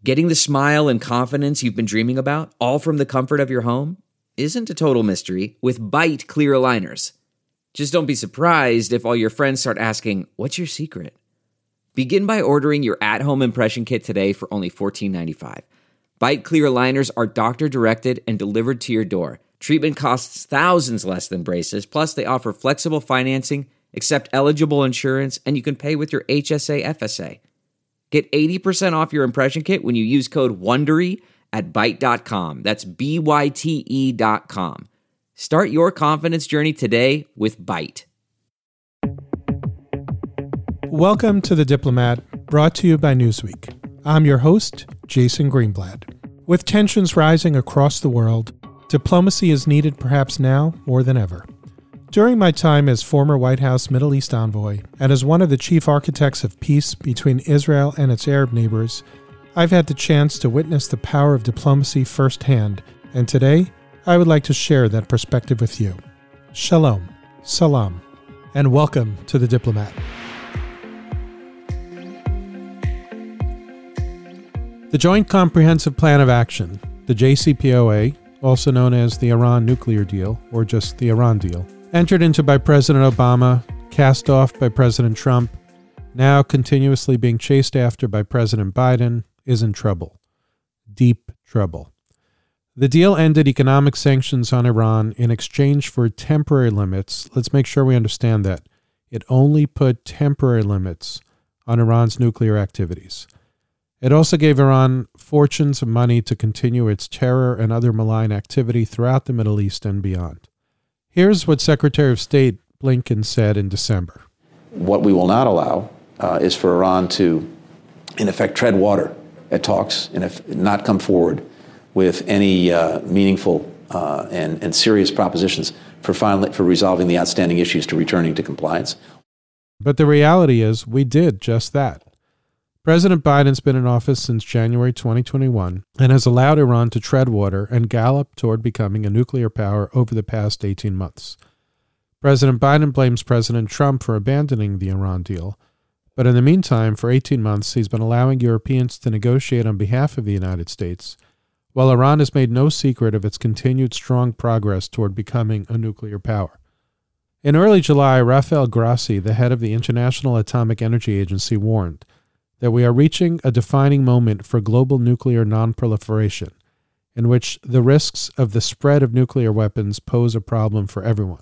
Getting the smile and confidence you've been dreaming about, all from the comfort of your home, isn't a total mystery with Byte clear aligners. Just don't be surprised if all your friends start asking, "What's your secret?" Begin by ordering your at-home impression kit today for only $14.95. Byte clear aligners are doctor-directed and delivered to your door. Treatment costs thousands less than braces, plus they offer flexible financing, accept eligible insurance, and you can pay with your HSA FSA. Get 80% off your impression kit when you use code WONDERY at Byte.com. That's BYTE.com. Start your confidence journey today with Byte. Welcome to The Diplomat, brought to you by Newsweek. I'm your host, Jason Greenblatt. With tensions rising across the world, diplomacy is needed perhaps now more than ever. During my time as former White House Middle East envoy and as one of the chief architects of peace between Israel and its Arab neighbors, I've had the chance to witness the power of diplomacy firsthand, and today I would like to share that perspective with you. Shalom, salam, and welcome to The Diplomat. The Joint Comprehensive Plan of Action, the JCPOA, also known as the Iran nuclear deal, or just the Iran deal, entered into by President Obama, cast off by President Trump, now continuously being chased after by President Biden, is in trouble. Deep trouble. The deal ended economic sanctions on Iran in exchange for temporary limits. Let's make sure we understand that. It only put temporary limits on Iran's nuclear activities. It also gave Iran fortunes of money to continue its terror and other malign activity throughout the Middle East and beyond. Here's what Secretary of State Blinken said in December. What we will not allow is for Iran to, in effect, tread water at talks and not come forward with any meaningful and serious propositions for resolving the outstanding issues to returning to compliance. But the reality is we did just that. President Biden's been in office since January 2021 and has allowed Iran to tread water and gallop toward becoming a nuclear power over the past 18 months. President Biden blames President Trump for abandoning the Iran deal, but in the meantime, for 18 months, he's been allowing Europeans to negotiate on behalf of the United States, while Iran has made no secret of its continued strong progress toward becoming a nuclear power. In early July, Rafael Grossi, the head of the International Atomic Energy Agency, warned that we are reaching a defining moment for global nuclear nonproliferation, in which the risks of the spread of nuclear weapons pose a problem for everyone.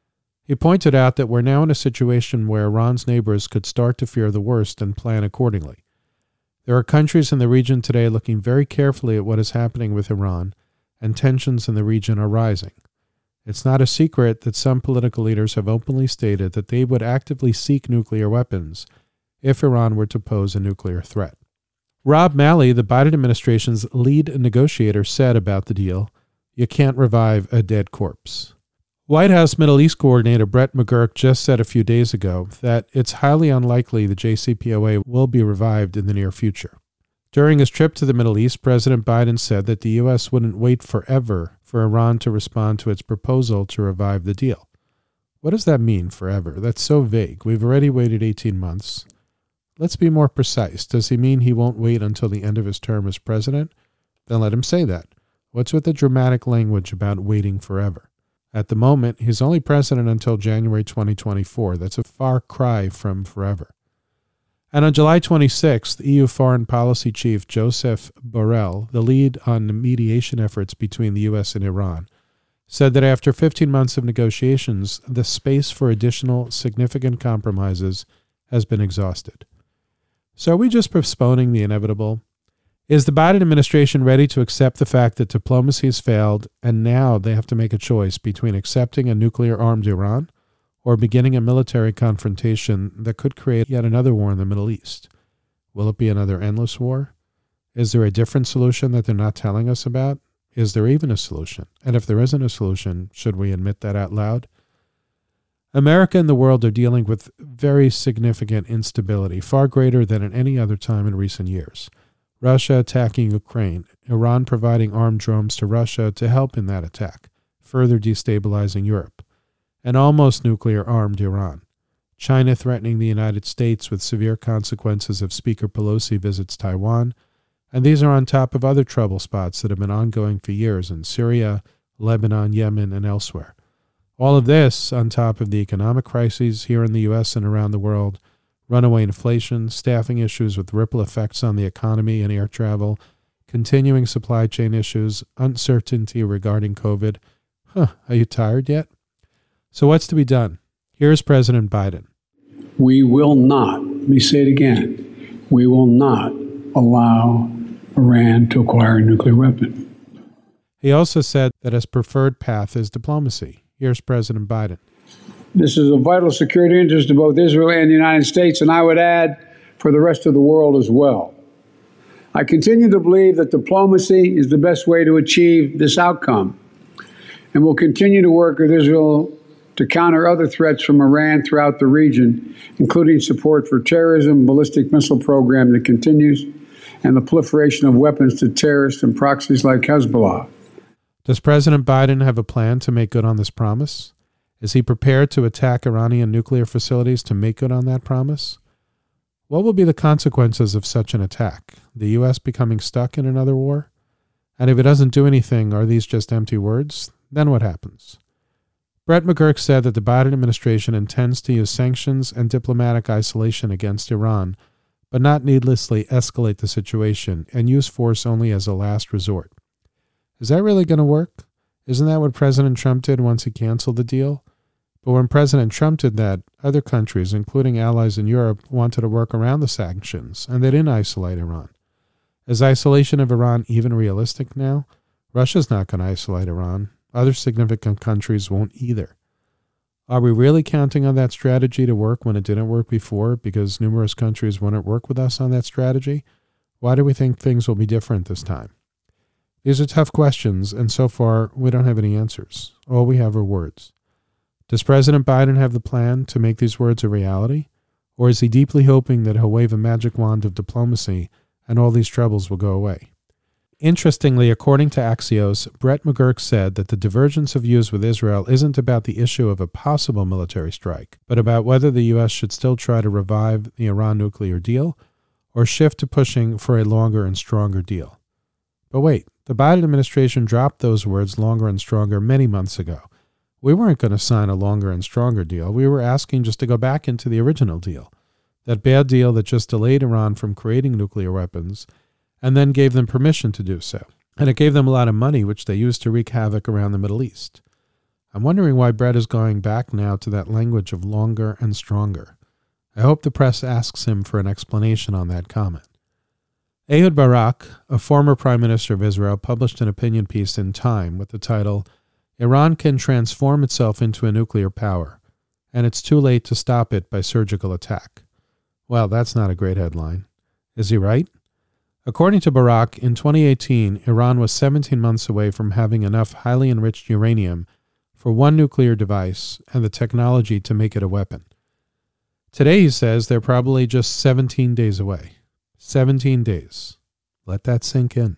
He pointed out that we're now in a situation where Iran's neighbors could start to fear the worst and plan accordingly. There are countries in the region today looking very carefully at what is happening with Iran, and tensions in the region are rising. It's not a secret that some political leaders have openly stated that they would actively seek nuclear weapons if Iran were to pose a nuclear threat. Rob Malley, the Biden administration's lead negotiator, said about the deal, "You can't revive a dead corpse." White House Middle East coordinator Brett McGurk just said a few days ago that it's highly unlikely the JCPOA will be revived in the near future. During his trip to the Middle East, President Biden said that the U.S. wouldn't wait forever for Iran to respond to its proposal to revive the deal. What does that mean, forever? That's so vague. We've already waited 18 months. Let's be more precise. Does he mean he won't wait until the end of his term as president? Then let him say that. What's with the dramatic language about waiting forever? At the moment, he's only president until January 2024. That's a far cry from forever. And on July 26th, EU Foreign Policy Chief Joseph Borrell, the lead on the mediation efforts between the U.S. and Iran, said that after 15 months of negotiations, the space for additional significant compromises has been exhausted. So are we just postponing the inevitable? Is the Biden administration ready to accept the fact that diplomacy has failed and now they have to make a choice between accepting a nuclear-armed Iran or beginning a military confrontation that could create yet another war in the Middle East? Will it be another endless war? Is there a different solution that they're not telling us about? Is there even a solution? And if there isn't a solution, should we admit that out loud? America and the world are dealing with very significant instability, far greater than at any other time in recent years. Russia attacking Ukraine, Iran providing armed drones to Russia to help in that attack, further destabilizing Europe, an almost nuclear-armed Iran, China threatening the United States with severe consequences if Speaker Pelosi visits Taiwan, And these are on top of other trouble spots that have been ongoing for years in Syria, Lebanon, Yemen, and elsewhere. All of this on top of the economic crises here in the U.S. and around the world, runaway inflation, staffing issues with ripple effects on the economy and air travel, continuing supply chain issues, uncertainty regarding COVID. Are you tired yet? So what's to be done? Here's President Biden. We will not, let me say it again, we will not allow Iran to acquire a nuclear weapon. He also said that his preferred path is diplomacy. Here's President Biden. This is a vital security interest to both Israel and the United States, and I would add, for the rest of the world as well. I continue to believe that diplomacy is the best way to achieve this outcome, and will continue to work with Israel to counter other threats from Iran throughout the region, including support for terrorism, ballistic missile program that continues, and the proliferation of weapons to terrorists and proxies like Hezbollah. Does President Biden have a plan to make good on this promise? Is he prepared to attack Iranian nuclear facilities to make good on that promise? What will be the consequences of such an attack? The U.S. becoming stuck in another war? And if it doesn't do anything, are these just empty words? Then what happens? Brett McGurk said that the Biden administration intends to use sanctions and diplomatic isolation against Iran, but not needlessly escalate the situation and use force only as a last resort. Is that really going to work? Isn't that what President Trump did once he canceled the deal? But when President Trump did that, other countries, including allies in Europe, wanted to work around the sanctions, and they didn't isolate Iran. Is isolation of Iran even realistic now? Russia's not going to isolate Iran. Other significant countries won't either. Are we really counting on that strategy to work when it didn't work before because numerous countries wouldn't work with us on that strategy? Why do we think things will be different this time? These are tough questions, and so far, we don't have any answers. All we have are words. Does President Biden have the plan to make these words a reality? Or is he deeply hoping that he'll wave a magic wand of diplomacy and all these troubles will go away? Interestingly, according to Axios, Brett McGurk said that the divergence of views with Israel isn't about the issue of a possible military strike, but about whether the U.S. should still try to revive the Iran nuclear deal or shift to pushing for a longer and stronger deal. But wait, the Biden administration dropped those words longer and stronger many months ago. We weren't going to sign a longer and stronger deal. We were asking just to go back into the original deal, that bad deal that just delayed Iran from creating nuclear weapons and then gave them permission to do so. And it gave them a lot of money, which they used to wreak havoc around the Middle East. I'm wondering why Brett is going back now to that language of longer and stronger. I hope the press asks him for an explanation on that comment. Ehud Barak, a former Prime Minister of Israel, published an opinion piece in Time with the title, Iran can transform itself into a nuclear power, and it's too late to stop it by surgical attack. Well, that's not a great headline. Is he right? According to Barak, in 2018, Iran was 17 months away from having enough highly enriched uranium for one nuclear device and the technology to make it a weapon. Today, he says, they're probably just 17 days away. 17 days. Let that sink in.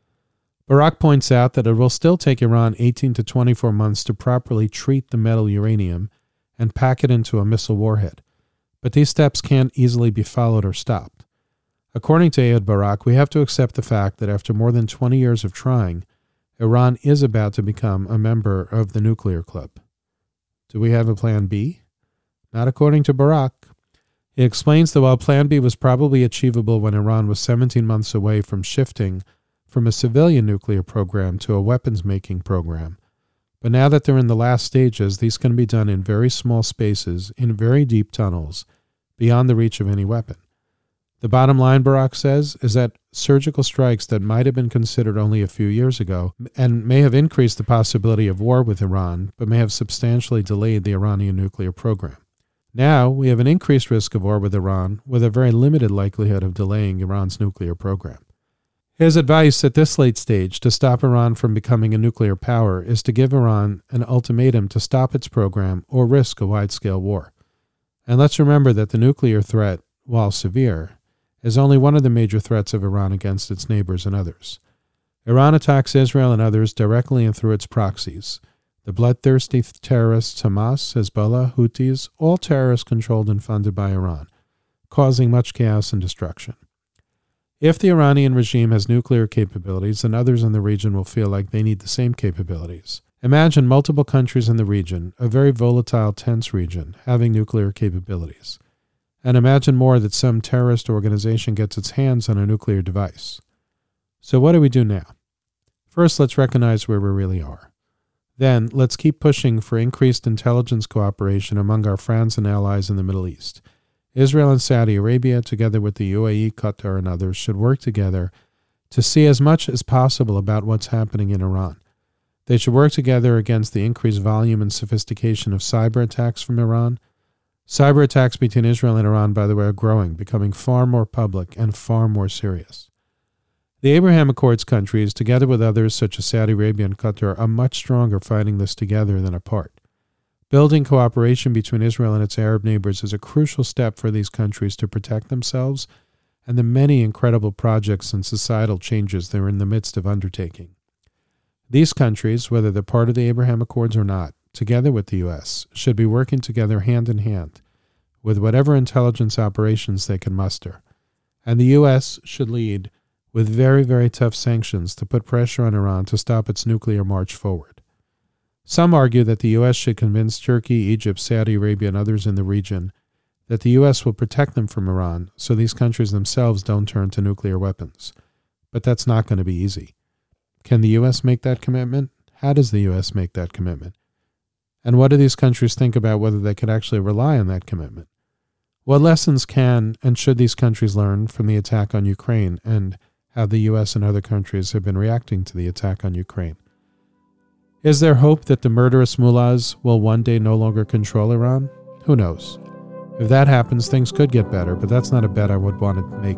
Barak points out that it will still take Iran 18 to 24 months to properly treat the metal uranium and pack it into a missile warhead, but these steps can't easily be followed or stopped. According to Ehud Barak, we have to accept the fact that after more than 20 years of trying, Iran is about to become a member of the nuclear club. Do we have a plan B? Not according to Barak. He explains that while plan B was probably achievable when Iran was 17 months away from shifting from a civilian nuclear program to a weapons-making program, but now that they're in the last stages, these can be done in very small spaces, in very deep tunnels, beyond the reach of any weapon. The bottom line, Barak says, is that surgical strikes that might have been considered only a few years ago and may have increased the possibility of war with Iran, but may have substantially delayed the Iranian nuclear program. Now, we have an increased risk of war with Iran with a very limited likelihood of delaying Iran's nuclear program. His advice at this late stage to stop Iran from becoming a nuclear power is to give Iran an ultimatum to stop its program or risk a wide-scale war. And let's remember that the nuclear threat, while severe, is only one of the major threats of Iran against its neighbors and others. Iran attacks Israel and others directly and through its proxies. The bloodthirsty terrorists Hamas, Hezbollah, Houthis, all terrorists controlled and funded by Iran, causing much chaos and destruction. If the Iranian regime has nuclear capabilities, then others in the region will feel like they need the same capabilities. Imagine multiple countries in the region, a very volatile, tense region, having nuclear capabilities. And imagine more that some terrorist organization gets its hands on a nuclear device. So what do we do now? First, let's recognize where we really are. Then, let's keep pushing for increased intelligence cooperation among our friends and allies in the Middle East. Israel and Saudi Arabia, together with the UAE, Qatar, and others, should work together to see as much as possible about what's happening in Iran. They should work together against the increased volume and sophistication of cyber attacks from Iran. Cyber attacks between Israel and Iran, by the way, are growing, becoming far more public and far more serious. The Abraham Accords countries, together with others such as Saudi Arabia and Qatar, are much stronger fighting this together than apart. Building cooperation between Israel and its Arab neighbors is a crucial step for these countries to protect themselves and the many incredible projects and societal changes they're in the midst of undertaking. These countries, whether they're part of the Abraham Accords or not, together with the U.S., should be working together hand in hand with whatever intelligence operations they can muster. And the U.S. should lead with very, very tough sanctions to put pressure on Iran to stop its nuclear march forward. Some argue that the U.S. should convince Turkey, Egypt, Saudi Arabia, and others in the region that the U.S. will protect them from Iran so these countries themselves don't turn to nuclear weapons. But that's not going to be easy. Can the U.S. make that commitment? How does the U.S. make that commitment? And what do these countries think about whether they could actually rely on that commitment? What lessons can and should these countries learn from the attack on Ukraine and how the U.S. and other countries have been reacting to the attack on Ukraine? Is there hope that the murderous mullahs will one day no longer control Iran? Who knows? If that happens, things could get better, but that's not a bet I would want to make.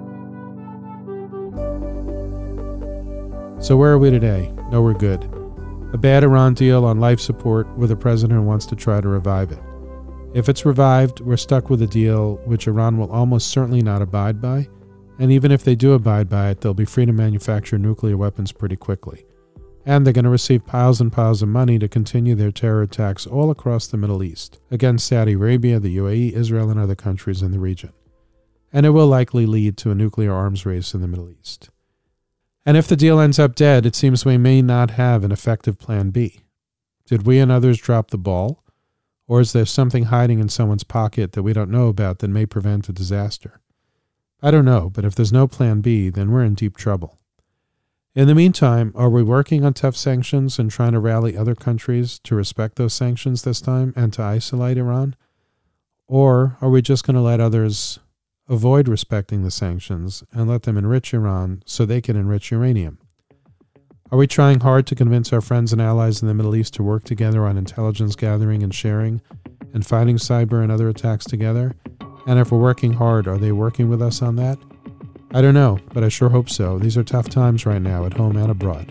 So where are we today? Nowhere good. A bad Iran deal on life support with a president who wants to try to revive it. If it's revived, we're stuck with a deal which Iran will almost certainly not abide by, and even if they do abide by it, they'll be free to manufacture nuclear weapons pretty quickly. And they're going to receive piles and piles of money to continue their terror attacks all across the Middle East, against Saudi Arabia, the UAE, Israel, and other countries in the region. And it will likely lead to a nuclear arms race in the Middle East. And if the deal ends up dead, it seems we may not have an effective plan B. Did we and others drop the ball? Or is there something hiding in someone's pocket that we don't know about that may prevent a disaster? I don't know, but if there's no plan B, then we're in deep trouble. In the meantime, are we working on tough sanctions and trying to rally other countries to respect those sanctions this time and to isolate Iran? Or are we just going to let others avoid respecting the sanctions and let them enrich Iran so they can enrich uranium? Are we trying hard to convince our friends and allies in the Middle East to work together on intelligence gathering and sharing and fighting cyber and other attacks together? And if we're working hard, are they working with us on that? I don't know, but I sure hope so. These are tough times right now, at home and abroad.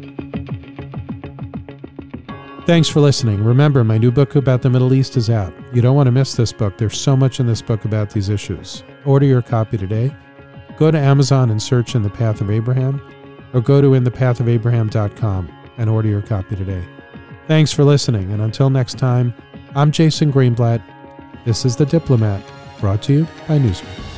Thanks for listening. Remember, my new book about the Middle East is out. You don't want to miss this book. There's so much in this book about these issues. Order your copy today. Go to Amazon and search In the Path of Abraham, or go to inthepathofabraham.com and order your copy today. Thanks for listening, and until next time, I'm Jason Greenblatt. This is The Diplomat, brought to you by Newsweek.